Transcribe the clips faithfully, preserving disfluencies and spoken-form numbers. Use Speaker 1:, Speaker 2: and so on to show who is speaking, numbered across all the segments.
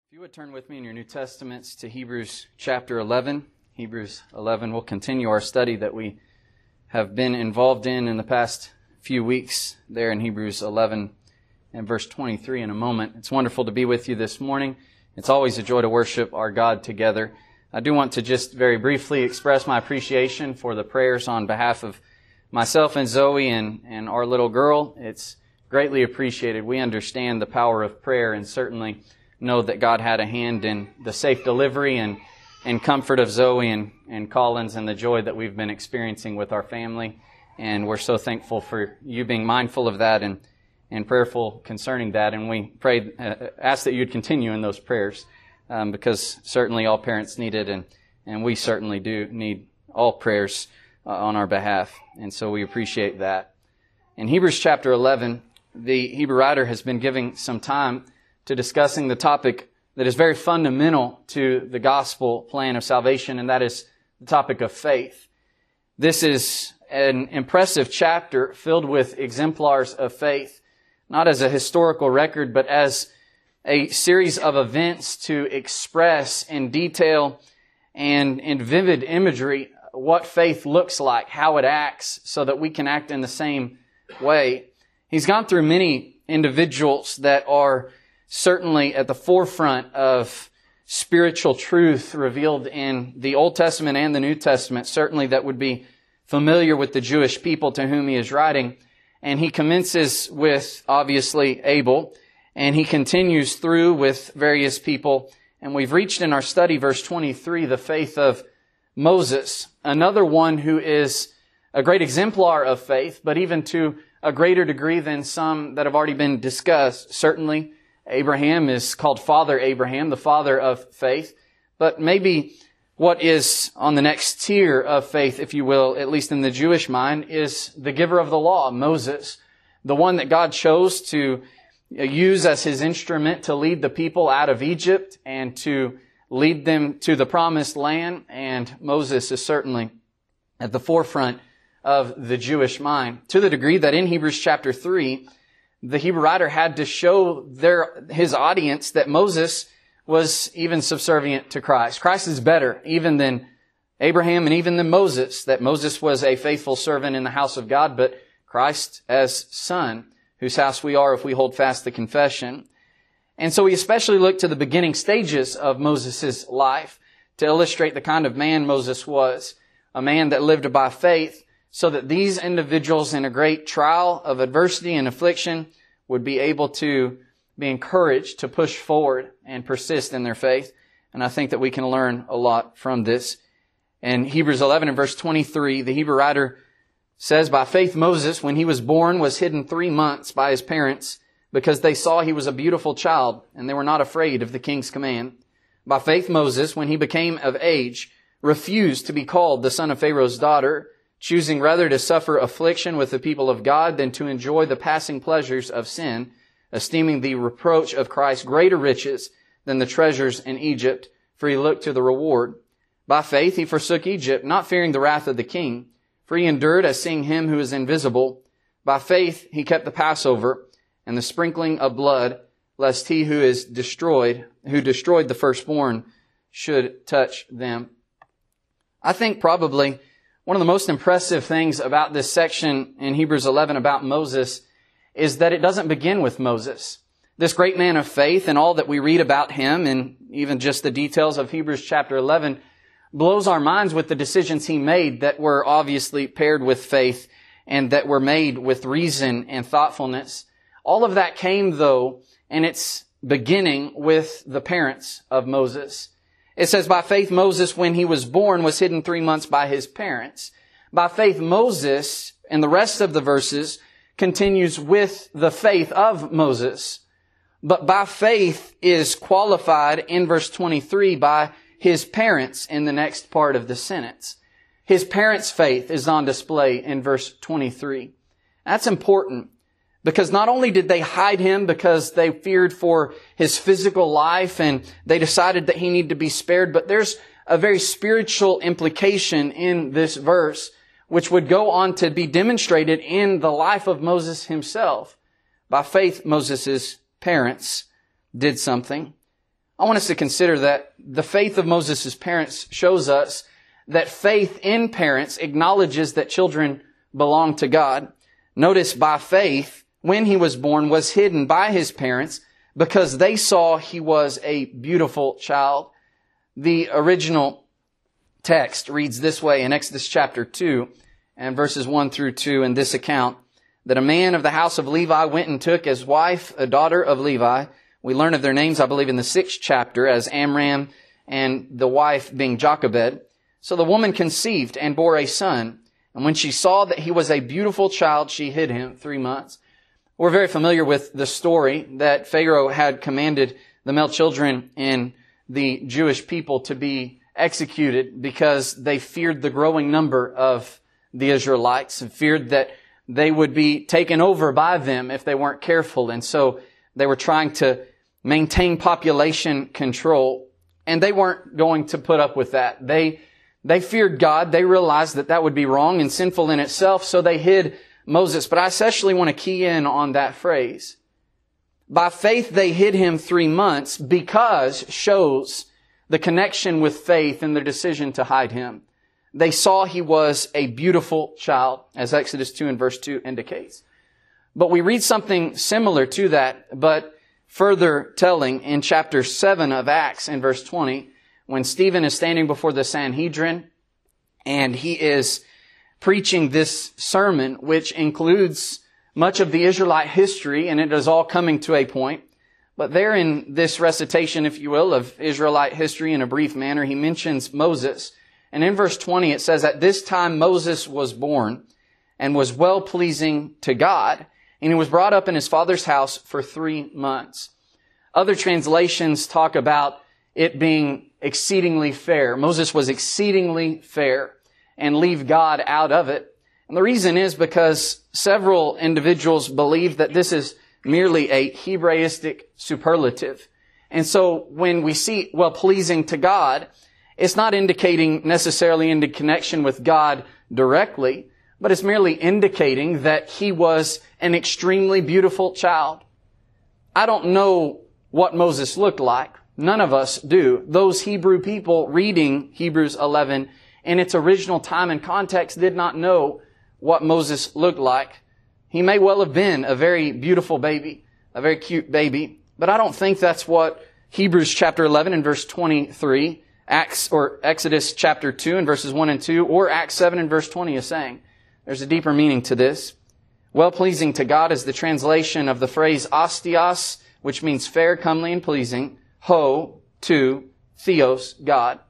Speaker 1: If you would turn with me in your New Testaments to Hebrews chapter eleven. Hebrews eleven, we'll continue our study that we have been involved in in the past few weeks there in Hebrews eleven and verse twenty-three in a moment. It's wonderful to be with you this morning. It's always a joy to worship our God together. I do want to just very briefly express my appreciation for the prayers on behalf of myself and Zoe and, and our little girl. It's greatly appreciated. We understand the power of prayer and certainly know that God had a hand in the safe delivery and, and comfort of Zoe and, and Collins and the joy that we've been experiencing with our family. And we're so thankful for you being mindful of that and, and prayerful concerning that. And we pray, uh, ask that you'd continue in those prayers um, because certainly all parents need it, and, and we certainly do need all prayers uh, on our behalf. And so we appreciate that. In Hebrews chapter eleven, the Hebrew writer has been giving some time to discussing the topic that is very fundamental to the gospel plan of salvation, and that is the topic of faith. This is an impressive chapter filled with exemplars of faith, not as a historical record, but as a series of events to express in detail and in vivid imagery what faith looks like, how it acts, so that we can act in the same way. He's gone through many individuals that are certainly at the forefront of spiritual truth revealed in the Old Testament and the New Testament, certainly that would be familiar with the Jewish people to whom he is writing. And he commences with, obviously, Abel, and he continues through with various people. And we've reached in our study, verse twenty-three, the faith of Moses, another one who is a great exemplar of faith, but even to a greater degree than some that have already been discussed. Certainly, Abraham is called Father Abraham, the father of faith. But maybe what is on the next tier of faith, if you will, at least in the Jewish mind, is the giver of the law, Moses, the one that God chose to use as his instrument to lead the people out of Egypt and to lead them to the promised land. And Moses is certainly at the forefront of the Jewish mind, to the degree that in Hebrews chapter three, the Hebrew writer had to show their his audience that Moses was even subservient to Christ. Christ is better even than Abraham and even than Moses, that Moses was a faithful servant in the house of God, but Christ as son, whose house we are if we hold fast the confession. And so we especially look to the beginning stages of Moses' life to illustrate the kind of man Moses was, a man that lived by faith, so that these individuals in a great trial of adversity and affliction would be able to be encouraged to push forward and persist in their faith. And I think that we can learn a lot from this. In Hebrews eleven and verse twenty-three, the Hebrew writer says, "By faith Moses, when he was born, was hidden three months by his parents, because they saw he was a beautiful child, and they were not afraid of the king's command. By faith Moses, when he became of age, refused to be called the son of Pharaoh's daughter, choosing rather to suffer affliction with the people of God than to enjoy the passing pleasures of sin, esteeming the reproach of Christ greater riches than the treasures in Egypt, for he looked to the reward. By faith he forsook Egypt, not fearing the wrath of the king, for he endured as seeing him who is invisible. By faith he kept the Passover and the sprinkling of blood, lest he who is destroyed, who destroyed the firstborn, should touch them." I think probably one of the most impressive things about this section in Hebrews eleven about Moses is that it doesn't begin with Moses. This great man of faith and all that we read about him, and even just the details of Hebrews chapter eleven, blows our minds with the decisions he made that were obviously paired with faith and that were made with reason and thoughtfulness. All of that came, though, in its beginning with the parents of Moses. It says, by faith Moses, when he was born, was hidden three months by his parents. By faith Moses, and the rest of the verses, continues with the faith of Moses. But by faith is qualified in verse twenty-three by his parents in the next part of the sentence. His parents' faith is on display in verse twenty-three. That's important, because not only did they hide him because they feared for his physical life and they decided that he needed to be spared, but there's a very spiritual implication in this verse, which would go on to be demonstrated in the life of Moses himself. By faith, Moses' parents did something. I want us to consider that the faith of Moses' parents shows us that faith in parents acknowledges that children belong to God. Notice, by faith, when he was born, was hidden by his parents because they saw he was a beautiful child. The original text reads this way in Exodus chapter two and verses one through two in this account, that a man of the house of Levi went and took as wife a daughter of Levi. We learn of their names, I believe, in the sixth chapter as Amram and the wife being Jochebed. So the woman conceived and bore a son. And when she saw that he was a beautiful child, she hid him three months. We're very familiar with the story that Pharaoh had commanded the male children in the Jewish people to be executed because they feared the growing number of the Israelites and feared that they would be taken over by them if they weren't careful. And so they were trying to maintain population control, and they weren't going to put up with that. They They feared God. They realized that that would be wrong and sinful in itself, so they hid Moses. But I especially want to key in on that phrase. By faith, they hid him three months because shows the connection with faith in their decision to hide him. They saw he was a beautiful child, as Exodus two and verse two indicates. But we read something similar to that, but further telling in chapter seven of Acts in verse twenty, when Stephen is standing before the Sanhedrin and he is preaching this sermon, which includes much of the Israelite history, and it is all coming to a point. But there in this recitation, if you will, of Israelite history in a brief manner, he mentions Moses. And in verse twenty it says, at this time Moses was born and was well-pleasing to God, and he was brought up in his father's house for three months. Other translations talk about it being exceedingly fair. Moses was exceedingly fair, and leave God out of it. And the reason is because several individuals believe that this is merely a Hebraistic superlative. And so when we see well-pleasing to God, it's not indicating necessarily into connection with God directly, but it's merely indicating that he was an extremely beautiful child. I don't know what Moses looked like. None of us do. Those Hebrew people reading Hebrews eleven in its original time and context did not know what Moses looked like. He may well have been a very beautiful baby, a very cute baby, but I don't think that's what Hebrews chapter eleven and verse twenty-three, Acts or Exodus chapter two and verses one and two, or Acts seven and verse twenty is saying. There's a deeper meaning to this. Well-pleasing to God is the translation of the phrase ostios, which means fair, comely, and pleasing. Ho, to, theos, God.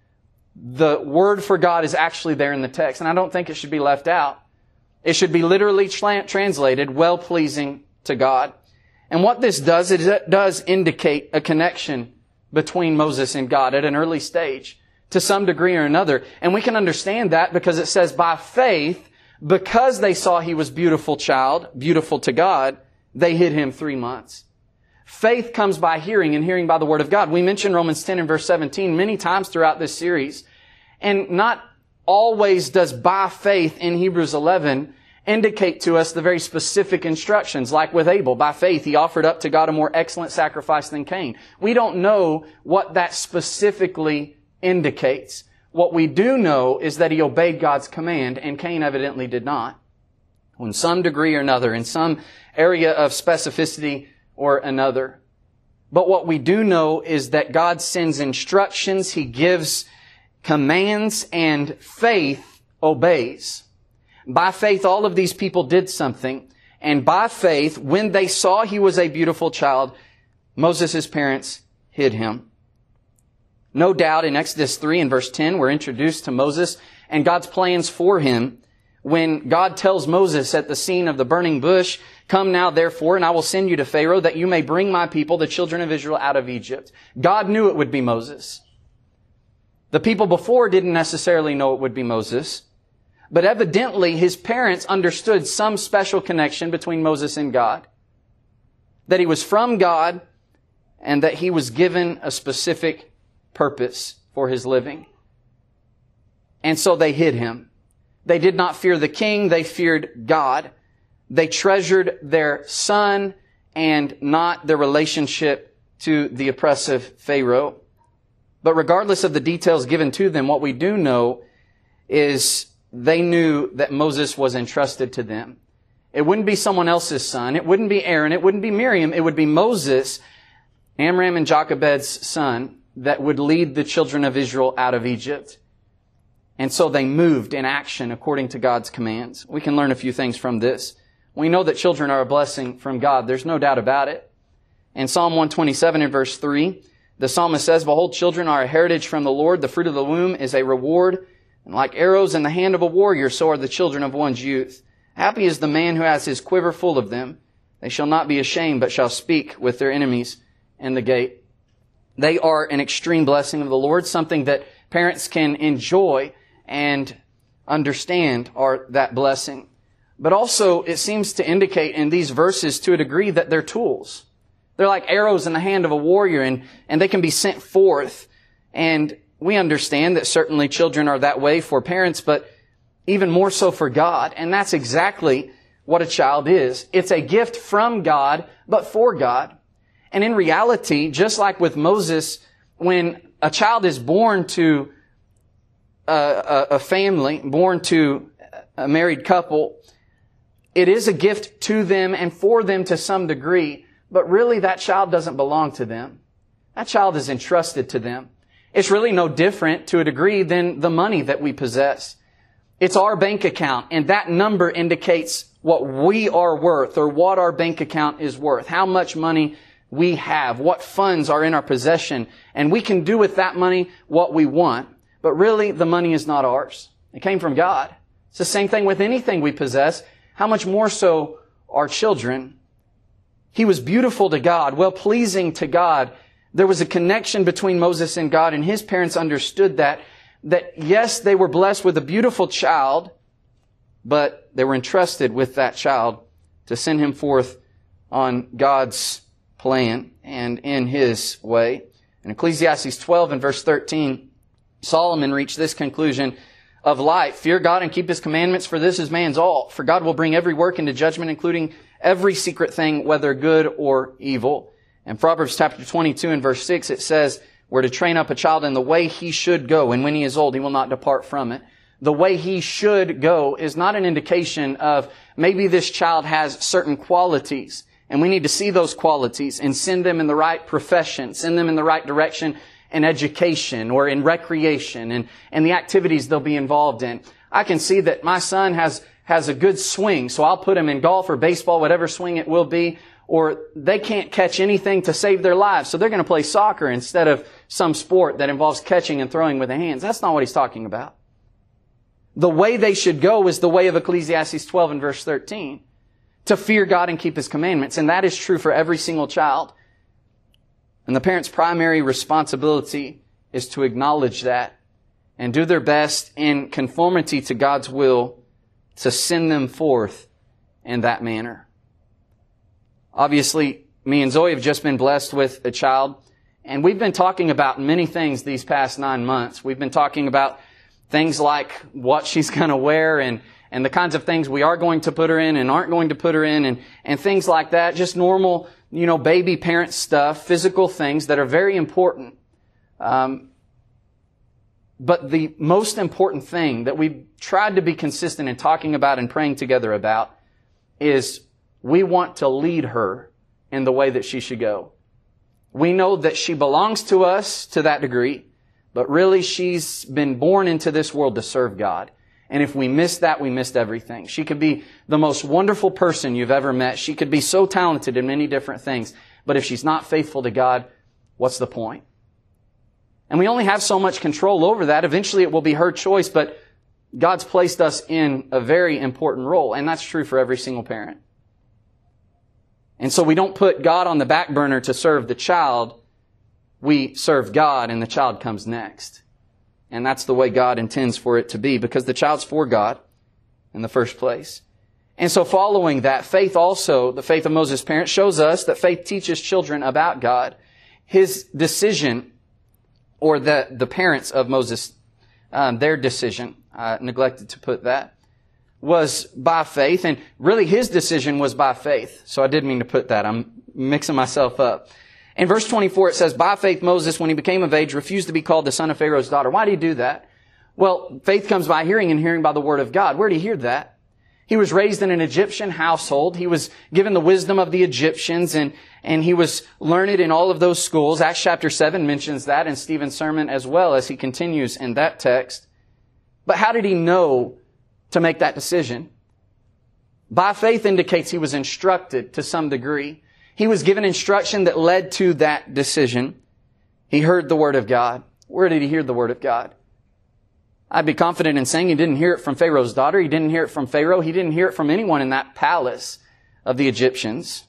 Speaker 1: The word for God is actually there in the text, and I don't think it should be left out. It should be literally tra- translated, well-pleasing to God. And what this does, is it does indicate a connection between Moses and God at an early stage, to some degree or another. And we can understand that because it says, by faith, because they saw he was beautiful child, beautiful to God, they hid him three months. Faith comes by hearing, and hearing by the Word of God. We mentioned Romans ten and verse seventeen many times throughout this series. And not always does by faith in Hebrews eleven indicate to us the very specific instructions. Like with Abel, by faith he offered up to God a more excellent sacrifice than Cain. We don't know what that specifically indicates. What we do know is that he obeyed God's command, and Cain evidently did not. In some degree or another, in some area of specificity or another. But what we do know is that God sends instructions, He gives commands, and faith obeys. By faith, all of these people did something. And by faith, when they saw he was a beautiful child, Moses' parents hid him. No doubt in Exodus three and verse ten, we're introduced to Moses and God's plans for him. When God tells Moses at the scene of the burning bush, come now therefore, and I will send you to Pharaoh, that you may bring my people, the children of Israel, out of Egypt. God knew it would be Moses. The people before didn't necessarily know it would be Moses. But evidently, his parents understood some special connection between Moses and God. That he was from God, and that he was given a specific purpose for his living. And so they hid him. They did not fear the king, they feared God. They treasured their son and not their relationship to the oppressive Pharaoh. But regardless of the details given to them, what we do know is they knew that Moses was entrusted to them. It wouldn't be someone else's son. It wouldn't be Aaron. It wouldn't be Miriam. It would be Moses, Amram and Jochebed's son, that would lead the children of Israel out of Egypt. And so they moved in action according to God's commands. We can learn a few things from this. We know that children are a blessing from God. There's no doubt about it. In Psalm one twenty-seven in verse three, the psalmist says, "Behold, children are a heritage from the Lord. The fruit of the womb is a reward. And like arrows in the hand of a warrior, so are the children of one's youth. Happy is the man who has his quiver full of them. They shall not be ashamed, but shall speak with their enemies in the gate." They are an extreme blessing of the Lord, something that parents can enjoy and understand are that blessing. But also, it seems to indicate in these verses to a degree that they're tools. They're like arrows in the hand of a warrior, and, and they can be sent forth. And we understand that certainly children are that way for parents, but even more so for God. And that's exactly what a child is. It's a gift from God, but for God. And in reality, just like with Moses, when a child is born to a, a, a family, born to a married couple, it is a gift to them and for them to some degree, but really that child doesn't belong to them. That child is entrusted to them. It's really no different to a degree than the money that we possess. It's our bank account, and that number indicates what we are worth or what our bank account is worth, how much money we have, what funds are in our possession, and we can do with that money what we want. But really, the money is not ours. It came from God. It's the same thing with anything we possess. How much more so our children? He was beautiful to God, well-pleasing to God. There was a connection between Moses and God, and his parents understood that, that yes, they were blessed with a beautiful child, but they were entrusted with that child to send him forth on God's plan and in His way. In Ecclesiastes twelve and verse thirteen, Solomon reached this conclusion of life: fear God and keep His commandments, for this is man's all. For God will bring every work into judgment, including every secret thing, whether good or evil. In Proverbs chapter twenty-two and verse six, it says, we're to train up a child in the way he should go, and when he is old, he will not depart from it. The way he should go is not an indication of maybe this child has certain qualities, and we need to see those qualities and send them in the right profession, send them in the right direction in education or in recreation and, and the activities they'll be involved in. I can see that my son has, has a good swing, so I'll put him in golf or baseball, whatever swing it will be, or they can't catch anything to save their lives, so they're going to play soccer instead of some sport that involves catching and throwing with the hands. That's not what he's talking about. The way they should go is the way of Ecclesiastes twelve and verse thirteen. To fear God and keep His commandments. And that is true for every single child. And the parent's primary responsibility is to acknowledge that and do their best in conformity to God's will to send them forth in that manner. Obviously, me and Zoe have just been blessed with a child, and we've been talking about many things these past nine months. We've been talking about things like what she's going to wear and and the kinds of things we are going to put her in and aren't going to put her in, and, and things like that. Just normal, you know, baby parent stuff, physical things that are very important. Um, but the most important thing that we've tried to be consistent in talking about and praying together about is we want to lead her in the way that she should go. We know that she belongs to us to that degree, but really she's been born into this world to serve God. And if we miss that, we missed everything. She could be the most wonderful person you've ever met. She could be so talented in many different things. But if she's not faithful to God, what's the point? And we only have so much control over that. Eventually it will be her choice, but God's placed us in a very important role. And that's true for every single parent. And so we don't put God on the back burner to serve the child. We serve God and the child comes next. And that's the way God intends for it to be, because the child's for God in the first place. And so following that, faith also, the faith of Moses' parents, shows us that faith teaches children about God. His decision, or the, the parents of Moses, um, their decision, I neglected to put that, was by faith. And really his decision was by faith. So I did mean to put that. I'm mixing myself up. In verse twenty-four, it says, by faith Moses, when he became of age, refused to be called the son of Pharaoh's daughter. Why did he do that? Well, faith comes by hearing, and hearing by the word of God. Where did he hear that? He was raised in an Egyptian household. He was given the wisdom of the Egyptians, and, and he was learned in all of those schools. Acts chapter seven mentions that in Stephen's sermon as well, as he continues in that text. But how did he know to make that decision? By faith indicates he was instructed to some degree. He was given instruction that led to that decision. He heard the word of God. Where did he hear the word of God? I'd be confident in saying he didn't hear it from Pharaoh's daughter. He didn't hear it from Pharaoh. He didn't hear it from anyone in that palace of the Egyptians.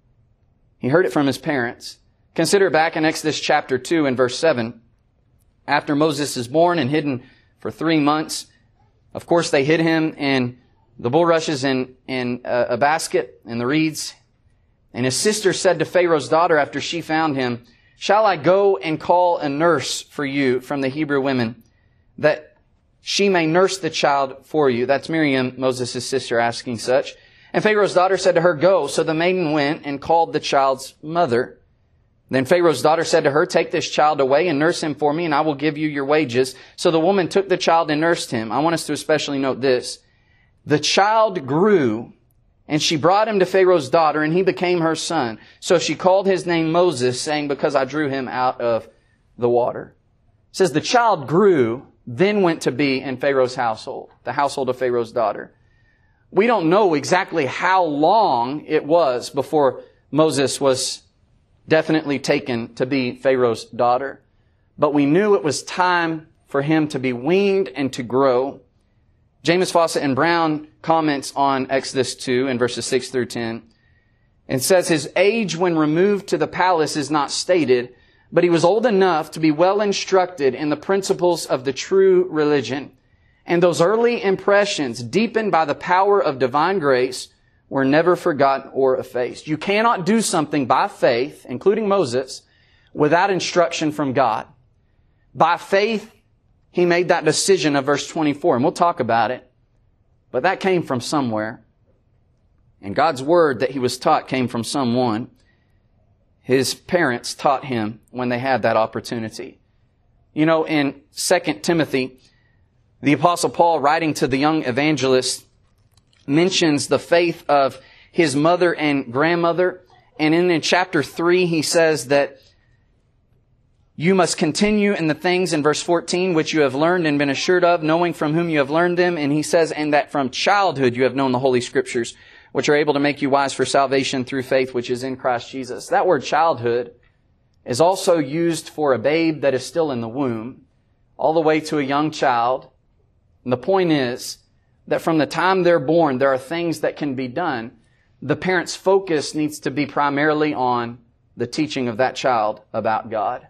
Speaker 1: He heard it from his parents. Consider back in Exodus chapter two and verse seven. After Moses is born and hidden for three months, of course they hid him in the bulrushes in, in a, a basket in the reeds. And his sister said to Pharaoh's daughter after she found him, shall I go and call a nurse for you from the Hebrew women, that she may nurse the child for you? That's Miriam, Moses' sister, asking such. And Pharaoh's daughter said to her, go. So the maiden went and called the child's mother. Then Pharaoh's daughter said to her, take this child away and nurse him for me, and I will give you your wages. So the woman took the child and nursed him. I want us to especially note this. The child grew, and she brought him to Pharaoh's daughter, and he became her son. So she called his name Moses, saying, because I drew him out of the water. It says the child grew, then went to be in Pharaoh's household, the household of Pharaoh's daughter. We don't know exactly how long it was before Moses was definitely taken to be Pharaoh's daughter. But we knew it was time for him to be weaned and to grow. James Fawcett and Brown comments on Exodus two in verses six through ten. And says his age when removed to the palace is not stated, but he was old enough to be well instructed in the principles of the true religion. And those early impressions, deepened by the power of divine grace, were never forgotten or effaced. You cannot do something by faith, including Moses, without instruction from God. By faith, he made that decision of verse twenty-four, and we'll talk about it. But that came from somewhere. And God's word that he was taught came from someone. His parents taught him when they had that opportunity. You know, in Second Timothy, the Apostle Paul, writing to the young evangelist, mentions the faith of his mother and grandmother. And in, in chapter three, he says that you must continue in the things, in verse fourteen, which you have learned and been assured of, knowing from whom you have learned them. And he says, and that from childhood you have known the Holy Scriptures, which are able to make you wise for salvation through faith, which is in Christ Jesus. That word childhood is also used for a babe that is still in the womb, all the way to a young child. And the point is that from the time they're born, there are things that can be done. The parent's focus needs to be primarily on the teaching of that child about God.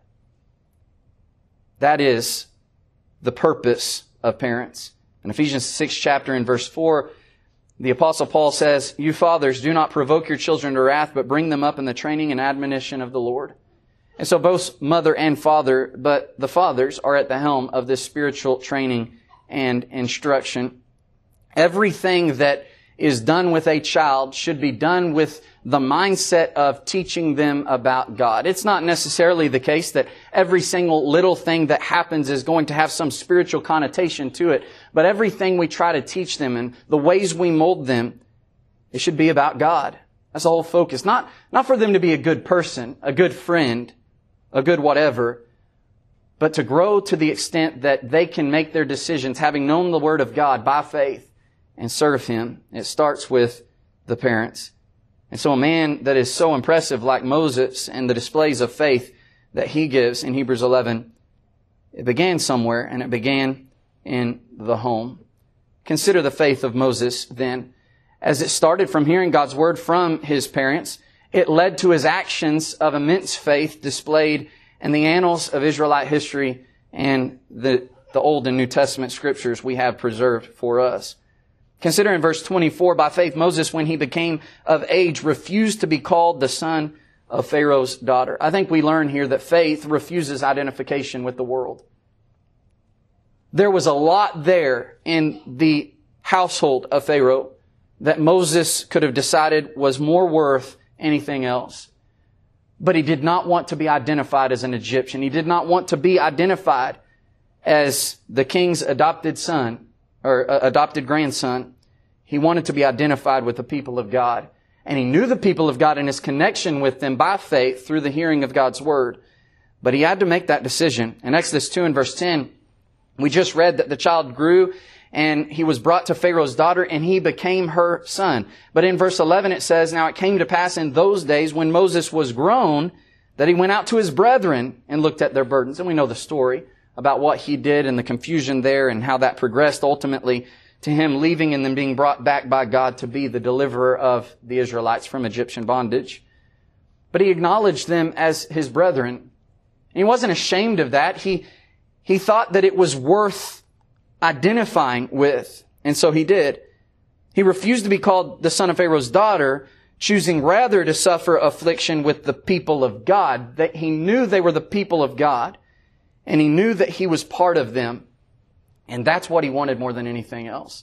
Speaker 1: That is the purpose of parents. In Ephesians six chapter in verse four, the Apostle Paul says, you fathers, do not provoke your children to wrath, but bring them up in the training and admonition of the Lord. And so both mother and father, but the fathers are at the helm of this spiritual training and instruction. Everything that is done with a child should be done with the mindset of teaching them about God. It's not necessarily the case that every single little thing that happens is going to have some spiritual connotation to it, but everything we try to teach them and the ways we mold them, it should be about God. That's the whole focus. Not, not for them to be a good person, a good friend, a good whatever, but to grow to the extent that they can make their decisions having known the Word of God by faith and serve Him. It starts with the parents. And so a man that is so impressive like Moses and the displays of faith that he gives in Hebrews eleven, it began somewhere, and it began in the home. Consider the faith of Moses then. As it started from hearing God's Word from his parents, it led to his actions of immense faith displayed in the annals of Israelite history and the, the Old and New Testament scriptures we have preserved for us. Consider in verse twenty-four, by faith Moses, when he became of age, refused to be called the son of Pharaoh's daughter. I think we learn here that faith refuses identification with the world. There was a lot there in the household of Pharaoh that Moses could have decided was more worth anything else. but he did not want to be identified as an Egyptian. He did not want to be identified as the king's adopted son or uh, adopted grandson. He wanted to be identified with the people of God. And he knew the people of God and his connection with them by faith through the hearing of God's word. But he had to make that decision. In Exodus two and verse ten, we just read that the child grew and he was brought to Pharaoh's daughter and he became her son. But in verse eleven it says, now it came to pass in those days when Moses was grown that he went out to his brethren and looked at their burdens. And we know the story about what he did and the confusion there and how that progressed ultimately to him leaving and then being brought back by God to be the deliverer of the Israelites from Egyptian bondage. But he acknowledged them as his brethren. And he wasn't ashamed of that. He, he thought that it was worth identifying with. And so he did. He refused to be called the son of Pharaoh's daughter, choosing rather to suffer affliction with the people of God. That he knew they were the people of God. And he knew that he was part of them. And that's what he wanted more than anything else.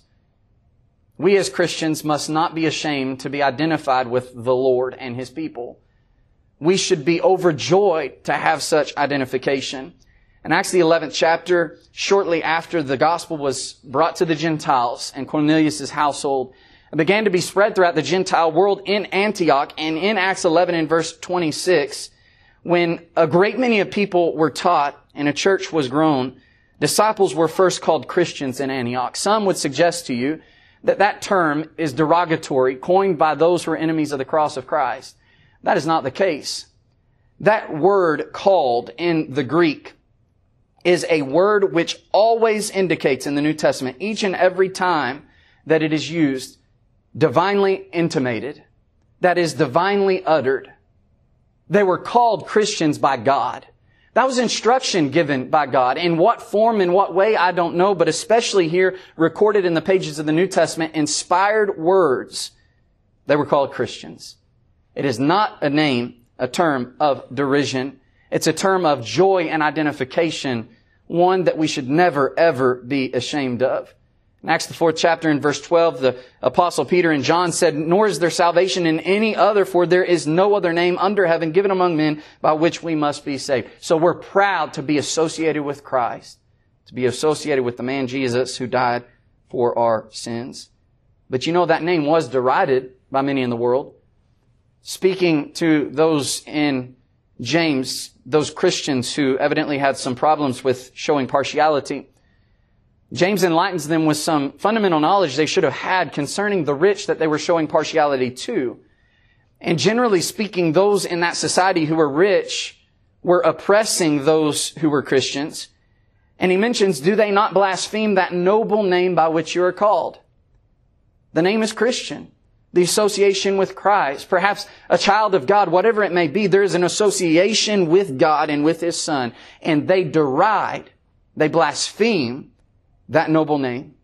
Speaker 1: We as Christians must not be ashamed to be identified with the Lord and His people. We should be overjoyed to have such identification. In Acts the eleventh chapter, shortly after the gospel was brought to the Gentiles and Cornelius' household, it began to be spread throughout the Gentile world in Antioch. And in Acts eleven and verse twenty-six, when a great many of people were taught and a church was grown, disciples were first called Christians in Antioch. Some would suggest to you that that term is derogatory, coined by those who are enemies of the cross of Christ. That is not the case. That word called in the Greek is a word which always indicates in the New Testament, each and every time that it is used, divinely intimated. That is divinely uttered. They were called Christians by God. That was instruction given by God. In what form, in what way, I don't know, but especially here, recorded in the pages of the New Testament, inspired words, they were called Christians. It is not a name, a term of derision. It's a term of joy and identification, one that we should never, ever be ashamed of. In Acts the fourth chapter in verse twelve, the Apostle Peter and John said, nor is there salvation in any other, for there is no other name under heaven given among men by which we must be saved. So we're proud to be associated with Christ, to be associated with the man Jesus who died for our sins. But you know that name was derided by many in the world. Speaking to those in James, those Christians who evidently had some problems with showing partiality, James enlightens them with some fundamental knowledge they should have had concerning the rich that they were showing partiality to. And generally speaking, those in that society who were rich were oppressing those who were Christians. And he mentions, do they not blaspheme that noble name by which you are called? The name is Christian. The association with Christ. Perhaps a child of God, whatever it may be, there is an association with God and with His Son. And they deride, they blaspheme that noble name.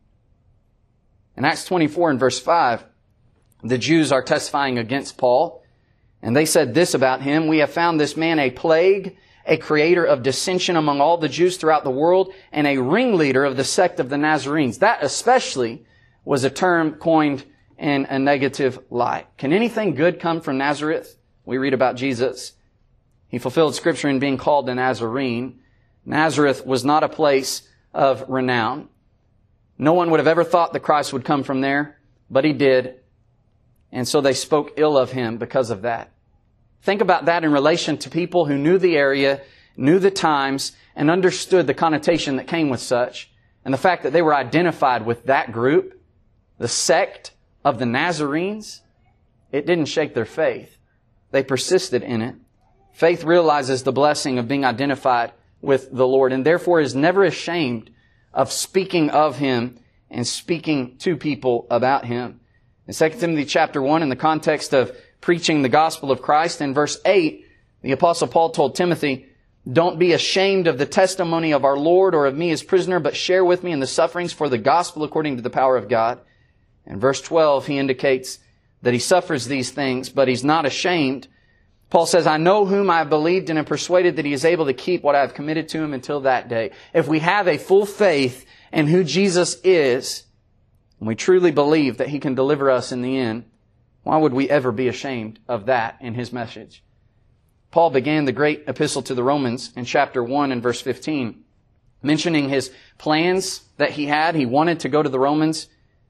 Speaker 1: In Acts twenty-four and verse five, the Jews are testifying against Paul. And they said this about him, we have found this man a plague, a creator of dissension among all the Jews throughout the world, and a ringleader of the sect of the Nazarenes. That especially was a term coined in a negative light. Can anything good come from Nazareth? We read about Jesus. He fulfilled Scripture in being called a Nazarene. Nazareth was not a place of renown. No one would have ever thought that Christ would come from there, but He did. And so they spoke ill of Him because of that. Think about that in relation to people who knew the area, knew the times, and understood the connotation that came with such. And the fact that they were identified with that group, the sect of the Nazarenes, it didn't shake their faith. They persisted in it. Faith realizes the blessing of being identified with the Lord, and therefore is never ashamed of speaking of Him and speaking to people about Him. In Second Timothy chapter one, in the context of preaching the gospel of Christ, in verse eight, the Apostle Paul told Timothy, don't be ashamed of the testimony of our Lord or of me as prisoner, but share with me in the sufferings for the gospel according to the power of God. In verse twelve, he indicates that he suffers these things, but he's not ashamed. Paul says, I know whom I have believed and am persuaded that He is able to keep what I have committed to Him until that day. If we have a full faith in who Jesus is, and we truly believe that He can deliver us in the end, why would we ever be ashamed of that in His message? Paul began the great epistle to the Romans in chapter one and verse fifteen, mentioning his plans that he had. He wanted to go to the Romans.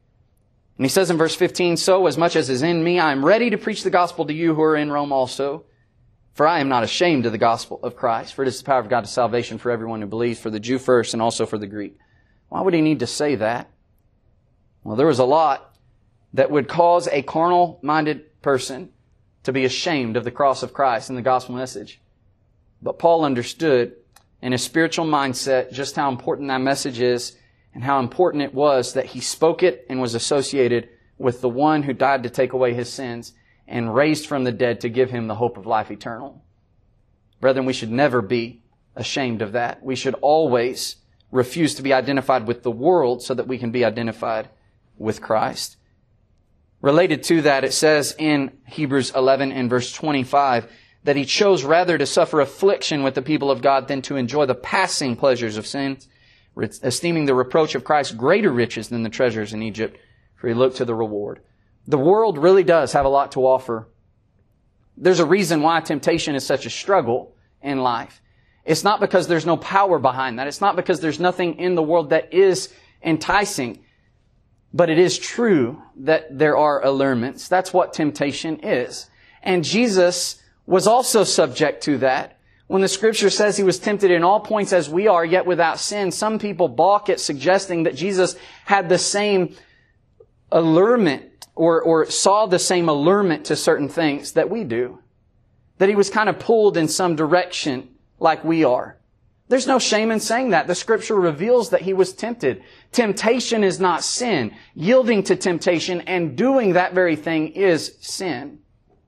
Speaker 1: And he says in verse fifteen, "So as much as is in me, I am ready to preach the gospel to you who are in Rome also. For I am not ashamed of the gospel of Christ, for it is the power of God to salvation for everyone who believes, for the Jew first and also for the Greek." Why would he need to say that? Well, there was a lot that would cause a carnal-minded person to be ashamed of the cross of Christ and the gospel message. But Paul understood in his spiritual mindset just how important that message is and how important it was that he spoke it and was associated with the one who died to take away his sins and raised from the dead to give him the hope of life eternal. Brethren, we should never be ashamed of that. We should always refuse to be identified with the world so that we can be identified with Christ. Related to that, it says in Hebrews eleven and verse twenty-five that he chose rather to suffer affliction with the people of God than to enjoy the passing pleasures of sin, esteeming the reproach of Christ greater riches than the treasures in Egypt, for he looked to the reward. The world really does have a lot to offer. There's a reason why temptation is such a struggle in life. It's not because there's no power behind that. It's not because there's nothing in the world that is enticing. But it is true that there are allurements. That's what temptation is. And Jesus was also subject to that. When the Scripture says He was tempted in all points as we are, yet without sin, some people balk at suggesting that Jesus had the same allurement or, or saw the same allurement to certain things that we do. That He was kind of pulled in some direction like we are. There's no shame in saying that. The Scripture reveals that He was tempted. Temptation is not sin. Yielding to temptation and doing that very thing is sin.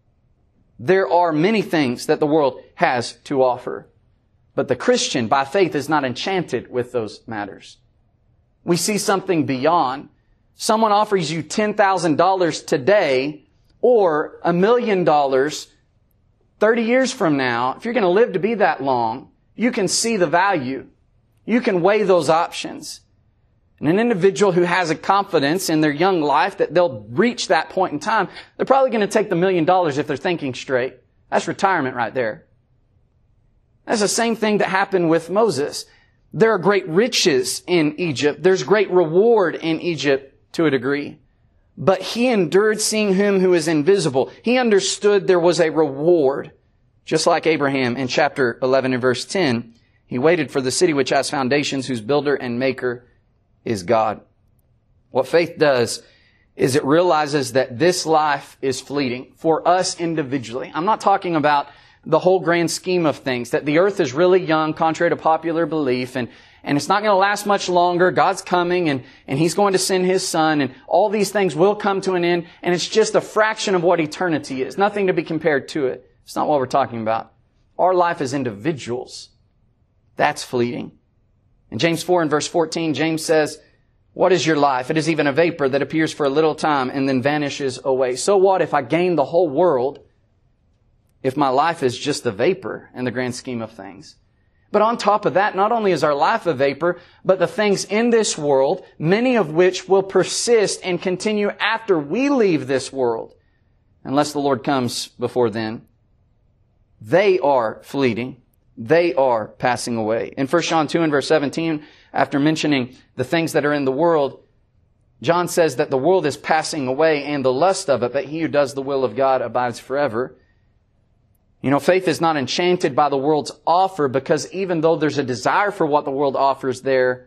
Speaker 1: There are many things that the world has to offer. But the Christian, by faith, is not enchanted with those matters. We see something beyond. Someone offers you ten thousand dollars today or a million dollars thirty years from now. If you're going to live to be that long, you can see the value. You can weigh those options. And an individual who has a confidence in their young life that they'll reach that point in time, they're probably going to take the million dollars if they're thinking straight. That's retirement right there. That's the same thing that happened with Moses. There are great riches in Egypt. There's great reward in Egypt to a degree. But he endured seeing Him who is invisible. He understood there was a reward. Just like Abraham in chapter eleven and verse ten, he waited for the city which has foundations, whose builder and maker is God. What faith does is it realizes that this life is fleeting for us individually. I'm not talking about the whole grand scheme of things, that the earth is really young, contrary to popular belief, and, and it's not going to last much longer. God's coming, and, and He's going to send His Son, and all these things will come to an end, and it's just a fraction of what eternity is. Nothing to be compared to it. It's not what we're talking about. Our life as individuals, that's fleeting. In James four and verse fourteen, James says, "What is your life? It is even a vapor that appears for a little time and then vanishes away. So what if I gain the whole world if my life is just a vapor in the grand scheme of things?" But on top of that, not only is our life a vapor, but the things in this world, many of which will persist and continue after we leave this world, unless the Lord comes before then, they are fleeting. They are passing away. In First John two and verse seventeen, after mentioning the things that are in the world, John says that the world is passing away and the lust of it, but he who does the will of God abides forever. You know, faith is not enchanted by the world's offer, because even though there's a desire for what the world offers there,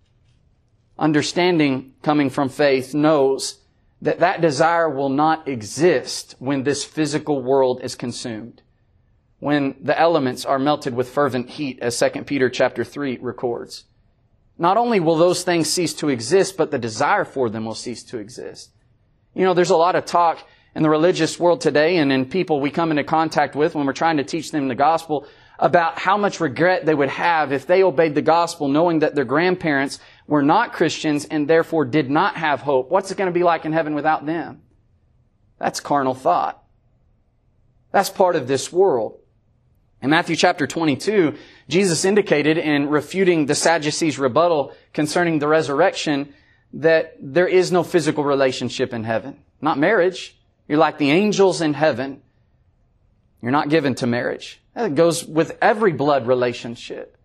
Speaker 1: understanding coming from faith knows that that desire will not exist when this physical world is consumed. When the elements are melted with fervent heat, as Second Peter chapter three records. Not only will those things cease to exist, but the desire for them will cease to exist. You know, there's a lot of talk in the religious world today and in people we come into contact with when we're trying to teach them the gospel about how much regret they would have if they obeyed the gospel knowing that their grandparents were not Christians and therefore did not have hope. What's it going to be like in heaven without them? That's carnal thought. That's part of this world. In Matthew chapter twenty-two, Jesus indicated in refuting the Sadducees' rebuttal concerning the resurrection that there is no physical relationship in heaven. Not marriage. You're like the angels in heaven. You're not given to marriage. That goes with every blood relationship.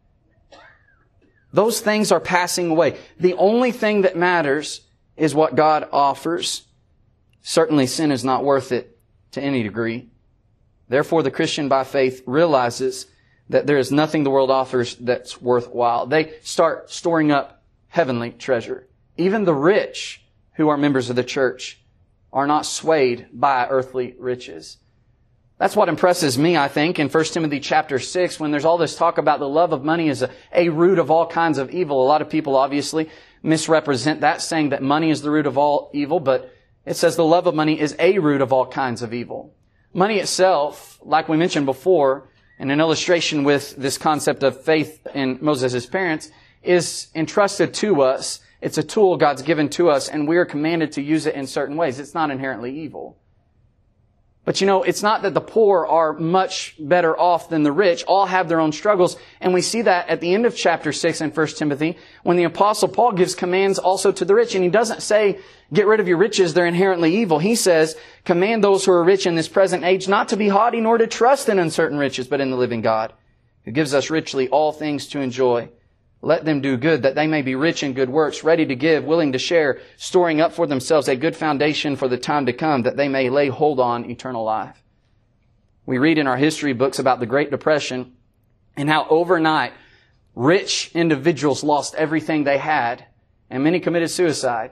Speaker 1: Those things are passing away. The only thing that matters is what God offers. Certainly sin is not worth it to any degree. Therefore, the Christian by faith realizes that there is nothing the world offers that's worthwhile. They start storing up heavenly treasure. Even the rich who are members of the church are not swayed by earthly riches. That's what impresses me, I think, in First Timothy chapter six, when there's all this talk about the love of money as a, a root of all kinds of evil. A lot of people obviously misrepresent that, saying that money is the root of all evil, but it says the love of money is a root of all kinds of evil. Money itself, like we mentioned before, in an illustration with this concept of faith in Moses' parents, is entrusted to us. It's a tool God's given to us, and we are commanded to use it in certain ways. It's not inherently evil. But you know, it's not that the poor are much better off than the rich. All have their own struggles. And we see that at the end of chapter six in First Timothy, when the Apostle Paul gives commands also to the rich. And he doesn't say, get rid of your riches, they're inherently evil. He says, command those who are rich in this present age not to be haughty nor to trust in uncertain riches, but in the living God, who gives us richly all things to enjoy. Let them do good, that they may be rich in good works, ready to give, willing to share, storing up for themselves a good foundation for the time to come, that they may lay hold on eternal life. We read in our history books about the Great Depression and how overnight rich individuals lost everything they had, and many committed suicide.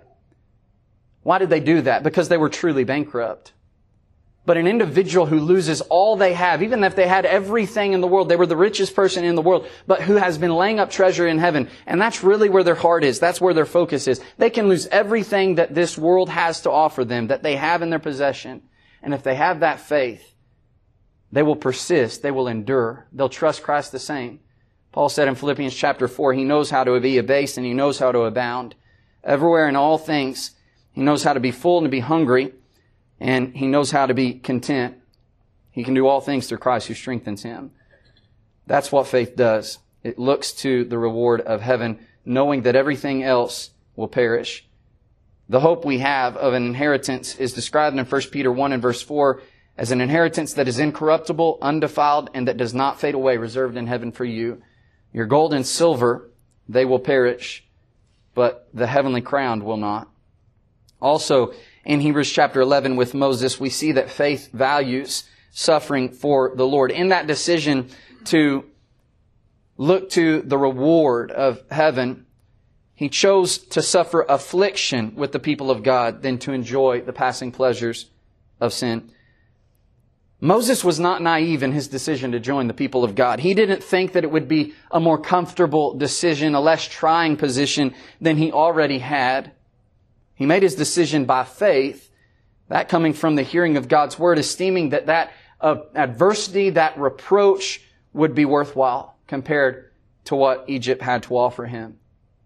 Speaker 1: Why did they do that? Because they were truly bankrupt. But an individual who loses all they have, even if they had everything in the world, they were the richest person in the world, but who has been laying up treasure in heaven. And that's really where their heart is. That's where their focus is. They can lose everything that this world has to offer them, that they have in their possession. And if they have that faith, they will persist. They will endure. They'll trust Christ the same. Paul said in Philippians chapter four, He knows how to be abased and He knows how to abound. Everywhere in all things, He knows how to be full and to be hungry. And He knows how to be content. He can do all things through Christ who strengthens him. That's what faith does. It looks to the reward of heaven, knowing that everything else will perish. The hope we have of an inheritance is described in First Peter one and verse four as an inheritance that is incorruptible, undefiled, and that does not fade away, reserved in heaven for you. Your gold and silver, they will perish, but the heavenly crown will not. Also, in Hebrews chapter eleven with Moses, we see that faith values suffering for the Lord. In that decision to look to the reward of heaven, he chose to suffer affliction with the people of God than to enjoy the passing pleasures of sin. Moses was not naive in his decision to join the people of God. He didn't think that it would be a more comfortable decision, a less trying position than he already had. He made his decision by faith, that coming from the hearing of God's Word, esteeming that that uh, adversity, that reproach would be worthwhile compared to what Egypt had to offer him.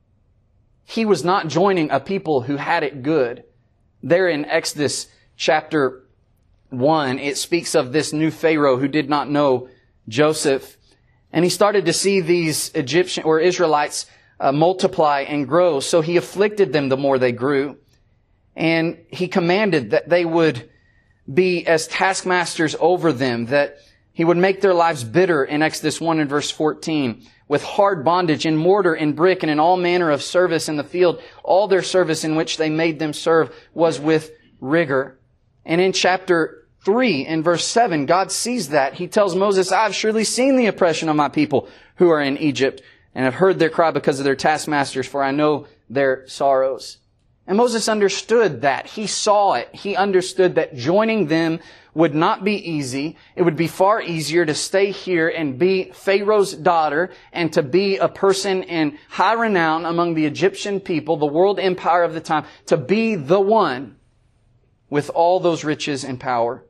Speaker 1: He was not joining a people who had it good. There in Exodus chapter one, it speaks of this new Pharaoh who did not know Joseph. And he started to see these Egyptian or Israelites uh, multiply and grow. So he afflicted them the more they grew. And he commanded that they would be as taskmasters over them, that he would make their lives bitter in Exodus one and verse fourteen, with hard bondage in mortar and brick and in all manner of service in the field. All their service in which they made them serve was with rigor. And in chapter three, in verse seven, God sees that. He tells Moses, I have surely seen the oppression of my people who are in Egypt, and have heard their cry because of their taskmasters, for I know their sorrows. And Moses understood that. He saw it. He understood that joining them would not be easy. It would be far easier to stay here and be Pharaoh's daughter and to be a person in high renown among the Egyptian people, the world empire of the time, to be the one with all those riches and power.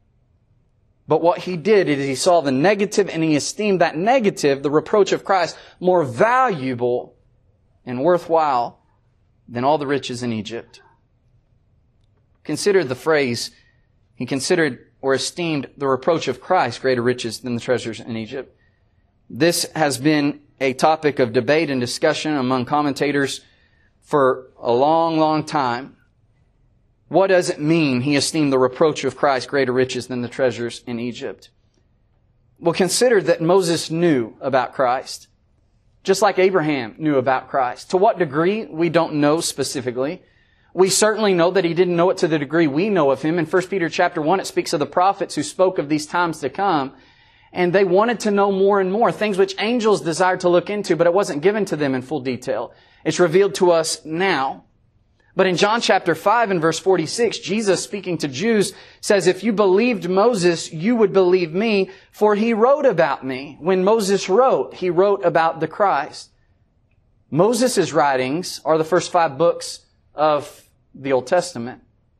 Speaker 1: But what he did is he saw the negative and he esteemed that negative, the reproach of Christ, more valuable and worthwhile than all the riches in Egypt. Consider the phrase, he considered or esteemed the reproach of Christ greater riches than the treasures in Egypt. This has been a topic of debate and discussion among commentators for a long, long time. What does it mean he esteemed the reproach of Christ greater riches than the treasures in Egypt? Well, consider that Moses knew about Christ, just like Abraham knew about Christ. To what degree, we don't know specifically. We certainly know that he didn't know it to the degree we know of him. In First Peter chapter one, it speaks of the prophets who spoke of these times to come, and they wanted to know more and more, things which angels desired to look into, but it wasn't given to them in full detail. It's revealed to us now. But in John chapter five and verse forty-six, Jesus, speaking to Jews, says, if you believed Moses, you would believe me, for he wrote about me. When Moses wrote, he wrote about the Christ. Moses' writings are the first five books of the Old Testament.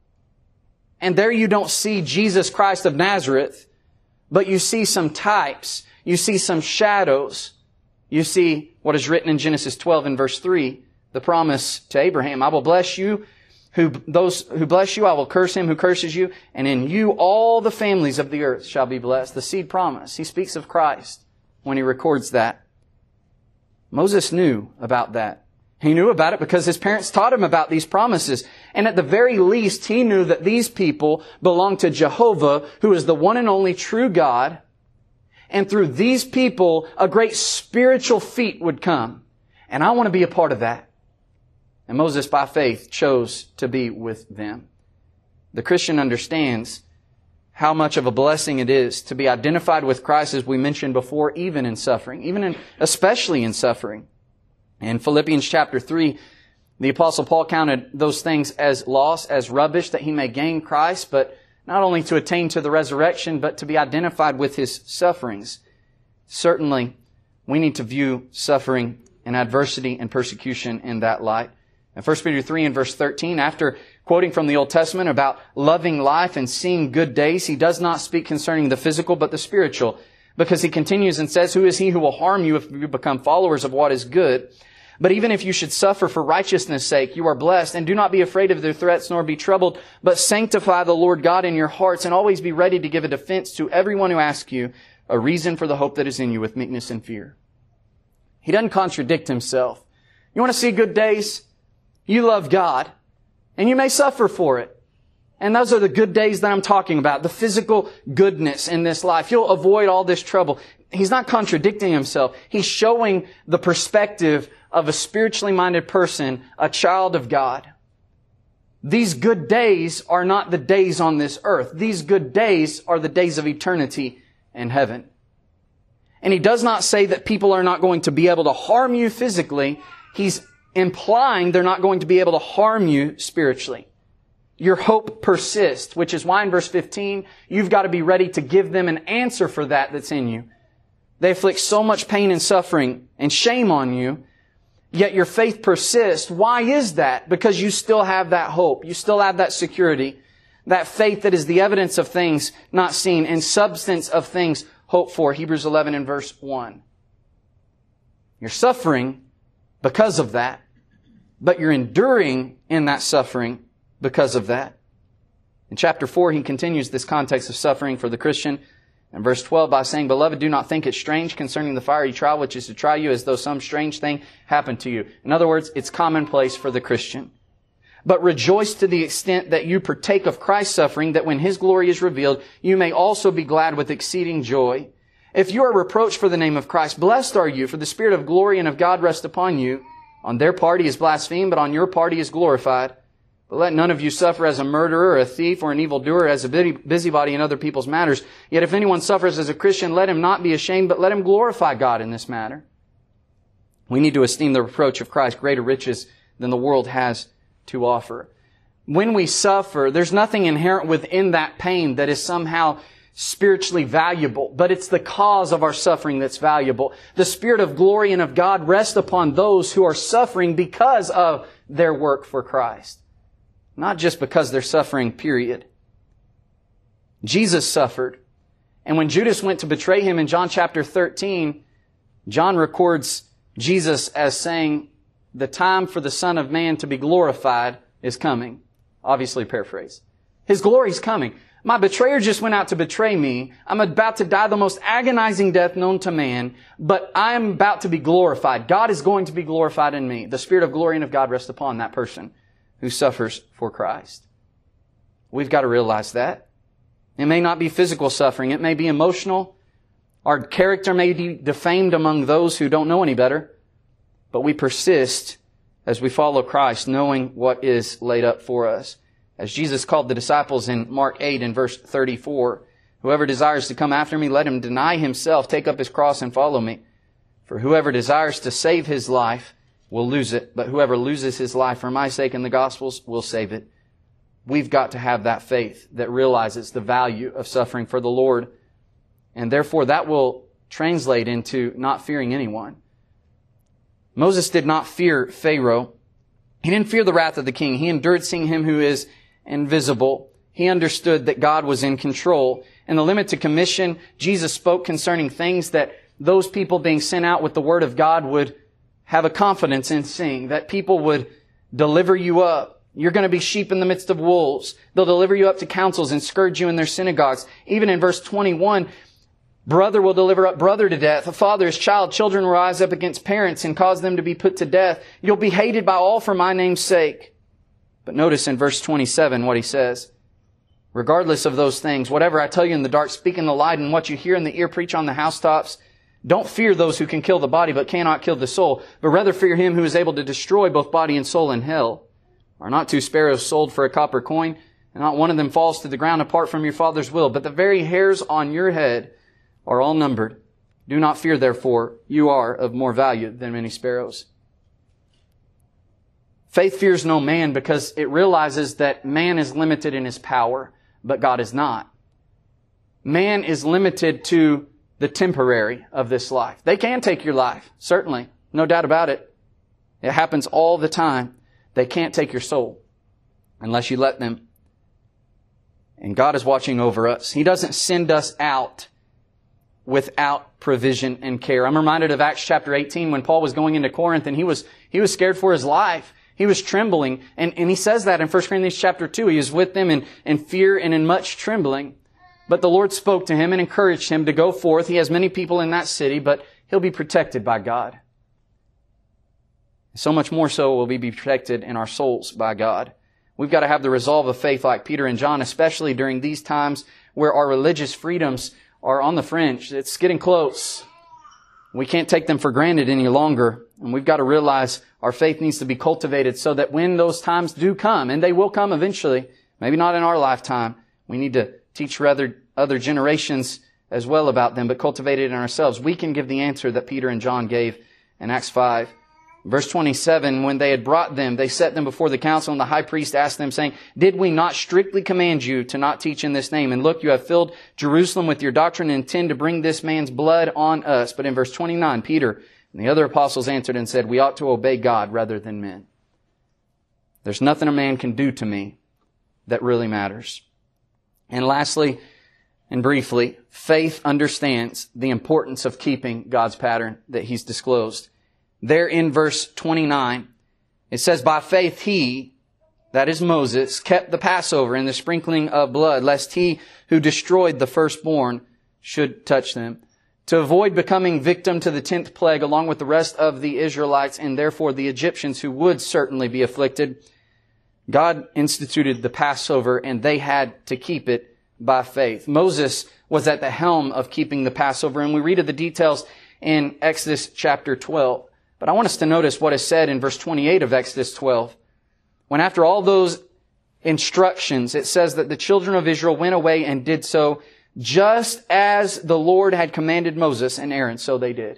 Speaker 1: And there you don't see Jesus Christ of Nazareth, but you see some types. You see some shadows. You see what is written in Genesis twelve and verse three, the promise to Abraham. I will bless you. Who, those who bless you, I will curse him who curses you. And in you all the families of the earth shall be blessed. The seed promise. He speaks of Christ when he records that. Moses knew about that. He knew about it because his parents taught him about these promises. And at the very least, he knew that these people belonged to Jehovah, who is the one and only true God. And through these people, a great spiritual feat would come. And I want to be a part of that. And Moses, by faith, chose to be with them. The Christian understands how much of a blessing it is to be identified with Christ, as we mentioned before, even in suffering, even in, especially in suffering. In Philippians chapter three, the Apostle Paul counted those things as loss, as rubbish, that he may gain Christ, but not only to attain to the resurrection, but to be identified with His sufferings. Certainly, we need to view suffering and adversity and persecution in that light. In First Peter three and verse thirteen, after quoting from the Old Testament about loving life and seeing good days, he does not speak concerning the physical, but the spiritual. Because he continues and says, who is he who will harm you if you become followers of what is good? But even if you should suffer for righteousness' sake, you are blessed. And do not be afraid of their threats, nor be troubled, but sanctify the Lord God in your hearts, and always be ready to give a defense to everyone who asks you a reason for the hope that is in you with meekness and fear. He doesn't contradict himself. You want to see good days? You love God, and you may suffer for it. And those are the good days that I'm talking about, the physical goodness in this life. You'll avoid all this trouble. He's not contradicting himself. He's showing the perspective of a spiritually minded person, a child of God. These good days are not the days on this earth. These good days are the days of eternity in heaven. And he does not say that people are not going to be able to harm you physically. He's implying they're not going to be able to harm you spiritually. Your hope persists, which is why in verse fifteen, you've got to be ready to give them an answer for that that's in you. They inflict so much pain and suffering and shame on you, yet your faith persists. Why is that? Because you still have that hope. You still have that security, that faith that is the evidence of things not seen and substance of things hoped for. Hebrews eleven and verse one. You're suffering because of that, but you're enduring in that suffering because of that. In chapter four, he continues this context of suffering for the Christian. In verse twelve, by saying, Beloved, do not think it strange concerning the fiery trial which is to try you, as though some strange thing happened to you. In other words, it's commonplace for the Christian. But rejoice to the extent that you partake of Christ's suffering, that when His glory is revealed, you may also be glad with exceeding joy. If you are reproached for the name of Christ, blessed are you, for the Spirit of glory and of God rest upon you. On their part He is blasphemed, but on your part He is glorified. But let none of you suffer as a murderer, or a thief, or an evildoer, as a busybody in other people's matters. Yet if anyone suffers as a Christian, let him not be ashamed, but let him glorify God in this matter. We need to esteem the reproach of Christ greater riches than the world has to offer. When we suffer, there's nothing inherent within that pain that is somehow spiritually valuable, but it's the cause of our suffering that's valuable. The Spirit of glory and of God rests upon those who are suffering because of their work for Christ. Not just because they're suffering, period. Jesus suffered. And when Judas went to betray Him in John chapter thirteen, John records Jesus as saying, the time for the Son of Man to be glorified is coming. Obviously paraphrase. His glory's coming. My betrayer just went out to betray me. I'm about to die the most agonizing death known to man, but I'm about to be glorified. God is going to be glorified in me. The Spirit of glory and of God rests upon that person who suffers for Christ. We've got to realize that. It may not be physical suffering. It may be emotional Our character may be defamed among those who don't know any better, but we persist as we follow Christ, knowing what is laid up for us. As Jesus called the disciples in Mark eight and verse thirty-four, whoever desires to come after me, let him deny himself, take up his cross and follow me. For whoever desires to save his life will lose it, but whoever loses his life for my sake and the gospel's will save it. We've got to have that faith that realizes the value of suffering for the Lord. And therefore that will translate into not fearing anyone. Moses did not fear Pharaoh. He didn't fear the wrath of the king. He endured seeing him who is invisible. He understood that God was in control. In the limited commission, Jesus spoke concerning things that those people being sent out with the word of God would have a confidence in seeing, that people would deliver you up. You're going to be sheep in the midst of wolves. They'll deliver you up to councils and scourge you in their synagogues. Even in verse twenty-one, brother will deliver up brother to death. A father his child. Children will rise up against parents and cause them to be put to death. You'll be hated by all for my name's sake. But notice in verse twenty-seven what he says. Regardless of those things, whatever I tell you in the dark, speak in the light, and what you hear in the ear, preach on the housetops. Don't fear those who can kill the body but cannot kill the soul, but rather fear him who is able to destroy both body and soul in hell. Are not two sparrows sold for a copper coin, and not one of them falls to the ground apart from your Father's will, but the very hairs on your head are all numbered. Do not fear, therefore, you are of more value than many sparrows. Faith fears no man because it realizes that man is limited in his power, but God is not. Man is limited to the temporary of this life. They can take your life, certainly. No doubt about it. It happens all the time. They can't take your soul unless you let them. And God is watching over us. He doesn't send us out without provision and care. I'm reminded of Acts chapter eighteen when Paul was going into Corinth and he was, he was scared for his life. He was trembling. And, and he says that in First Corinthians chapter two. He was with them in, in fear and in much trembling. But the Lord spoke to him and encouraged him to go forth. He has many people in that city, but he'll be protected by God. So much more so will we be protected in our souls by God. We've got to have the resolve of faith like Peter and John, especially during these times where our religious freedoms are on the fringe. It's getting close. We can't take them for granted any longer. And we've got to realize our faith needs to be cultivated so that when those times do come, and they will come eventually, maybe not in our lifetime, we need to teach other, other generations as well about them, but cultivate it in ourselves. We can give the answer that Peter and John gave in Acts five. Verse twenty-seven, when they had brought them, they set them before the council, and the high priest asked them, saying, did we not strictly command you to not teach in this name? And look, you have filled Jerusalem with your doctrine and intend to bring this man's blood on us. But in verse twenty-nine, Peter and the other apostles answered and said, we ought to obey God rather than men. There's nothing a man can do to me that really matters. And lastly, and briefly, faith understands the importance of keeping God's pattern that He's disclosed. There in verse twenty-nine, it says, by faith he, that is Moses, kept the Passover and the sprinkling of blood, lest he who destroyed the firstborn should touch them, to avoid becoming victim to the tenth plague along with the rest of the Israelites and therefore the Egyptians who would certainly be afflicted. God instituted the Passover and they had to keep it by faith. Moses was at the helm of keeping the Passover, and we read of the details in Exodus chapter twelve. But I want us to notice what is said in verse twenty-eight of Exodus twelve. When after all those instructions, it says that the children of Israel went away and did so just as the Lord had commanded Moses and Aaron, so they did.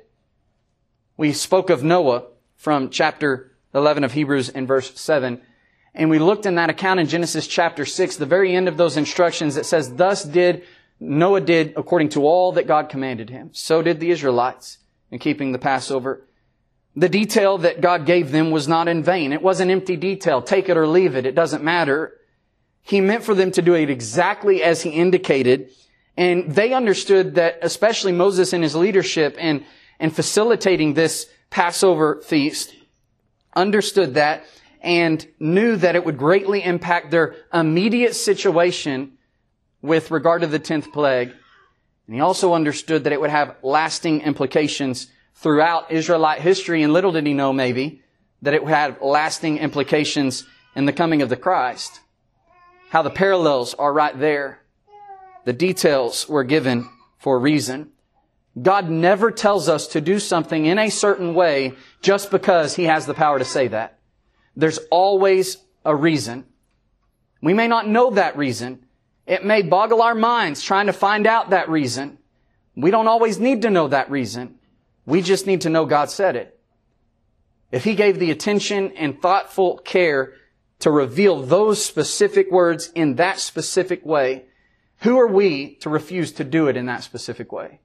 Speaker 1: We spoke of Noah from chapter eleven of Hebrews and verse seven. And we looked in that account in Genesis chapter six, the very end of those instructions, it says, thus did Noah did according to all that God commanded him. So did the Israelites in keeping the Passover. The detail that God gave them was not in vain. It was an empty detail. Take it or leave it. It doesn't matter. He meant for them to do it exactly as He indicated. And they understood that, especially Moses in his leadership and, and facilitating this Passover feast, understood that and knew that it would greatly impact their immediate situation with regard to the tenth plague. And he also understood that it would have lasting implications throughout Israelite history, and little did he know maybe that it would have lasting implications in the coming of the Christ. How the parallels are right there. The details were given for a reason. God never tells us to do something in a certain way just because He has the power to say that. There's always a reason. We may not know that reason. It may boggle our minds trying to find out that reason. We don't always need to know that reason. We just need to know God said it. If He gave the attention and thoughtful care to reveal those specific words in that specific way, who are we to refuse to do it in that specific way?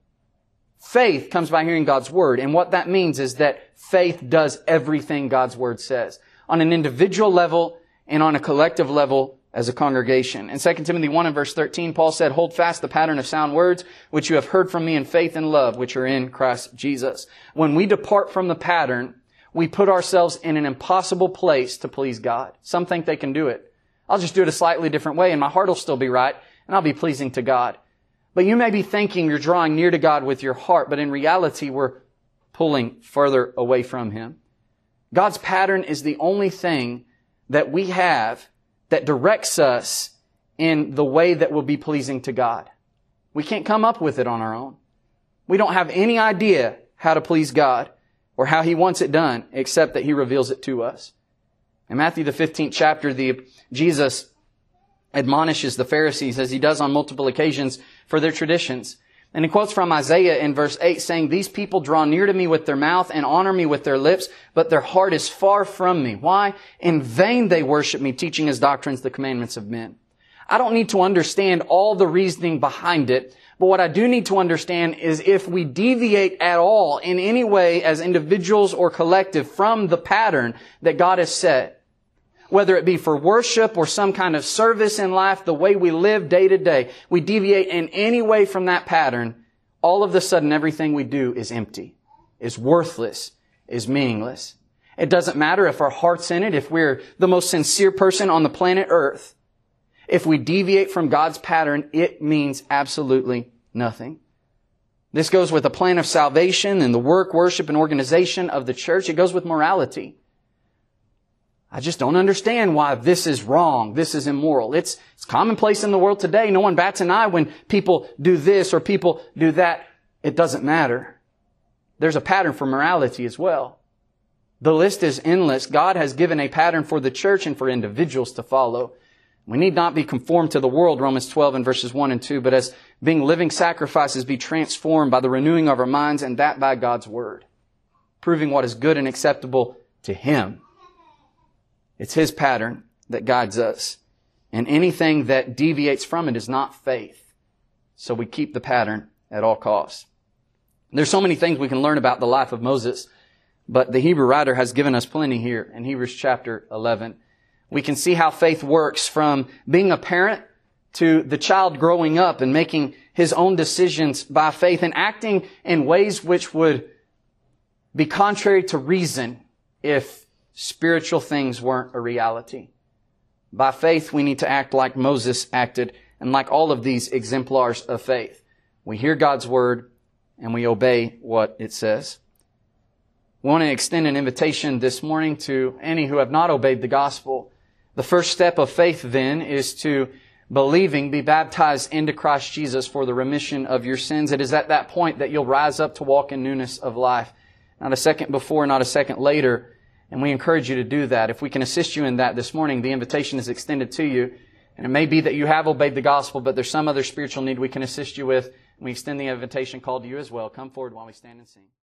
Speaker 1: Faith comes by hearing God's Word, and what that means is that faith does everything God's Word says, on an individual level and on a collective level as a congregation. In Second Timothy one and verse thirteen, Paul said, "Hold fast the pattern of sound words, which you have heard from me in faith and love, which are in Christ Jesus." When we depart from the pattern, we put ourselves in an impossible place to please God. Some think they can do it. I'll just do it a slightly different way, and my heart will still be right, and I'll be pleasing to God. But you may be thinking you're drawing near to God with your heart, but in reality, we're pulling further away from Him. God's pattern is the only thing that we have that directs us in the way that will be pleasing to God. We can't come up with it on our own. We don't have any idea how to please God or how He wants it done, except that He reveals it to us. In Matthew the fifteenth chapter, the, Jesus admonishes the Pharisees, as He does on multiple occasions, for their traditions. And He quotes from Isaiah in verse eight saying, "These people draw near to me with their mouth and honor me with their lips, but their heart is far from me." Why? "In vain they worship me, teaching as doctrines the commandments of men." I don't need to understand all the reasoning behind it, but what I do need to understand is if we deviate at all in any way as individuals or collective from the pattern that God has set, whether it be for worship or some kind of service in life, the way we live day to day, we deviate in any way from that pattern, all of a sudden everything we do is empty, is worthless, is meaningless. It doesn't matter if our heart's in it, if we're the most sincere person on the planet Earth. If we deviate from God's pattern, it means absolutely nothing. This goes with the plan of salvation and the work, worship, and organization of the church. It goes with morality. I just don't understand why this is wrong, this is immoral. It's, it's commonplace in the world today. No one bats an eye when people do this or people do that. It doesn't matter. There's a pattern for morality as well. The list is endless. God has given a pattern for the church and for individuals to follow. We need not be conformed to the world, Romans twelve and verses one and two, but as being living sacrifices be transformed by the renewing of our minds, and that by God's Word, proving what is good and acceptable to Him. It's His pattern that guides us. And anything that deviates from it is not faith. So we keep the pattern at all costs. There's so many things we can learn about the life of Moses, but the Hebrew writer has given us plenty here in Hebrews chapter eleven. We can see how faith works from being a parent to the child growing up and making his own decisions by faith and acting in ways which would be contrary to reason if spiritual things weren't a reality. By faith, we need to act like Moses acted and like all of these exemplars of faith. We hear God's Word and we obey what it says. We want to extend an invitation this morning to any who have not obeyed the gospel. The first step of faith then is to believing, be baptized into Christ Jesus for the remission of your sins. It is at that point that you'll rise up to walk in newness of life. Not a second before, not a second later. And we encourage you to do that. If we can assist you in that this morning, the invitation is extended to you. And it may be that you have obeyed the gospel, but there's some other spiritual need we can assist you with. And we extend the invitation call to you as well. Come forward while we stand and sing.